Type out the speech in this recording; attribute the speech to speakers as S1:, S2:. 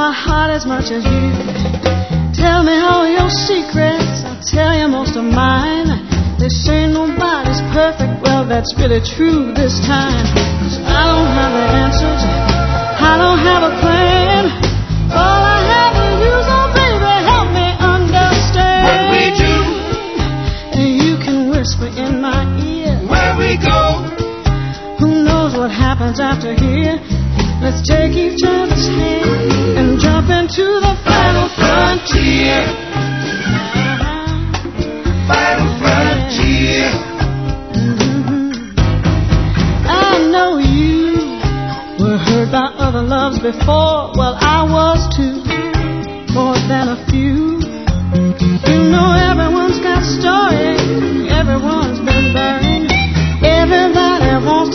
S1: my heart as much as you. Tell me all your secrets, I'll tell you most of mine. They say nobody's perfect, well that's really true this time. 'Cause I don't have the answers, I don't have a plan. All I have is you, so baby help me understand
S2: what we do.
S1: And you can whisper in my ear
S2: Where we go.
S1: Who knows what happens after here? Let's take each other's hand and jump into the final frontier.
S2: Final frontier.
S1: I know you were hurt by other loves before. Well, I was too, more than a few. You know everyone's got a story, everyone's been burned. Everybody wants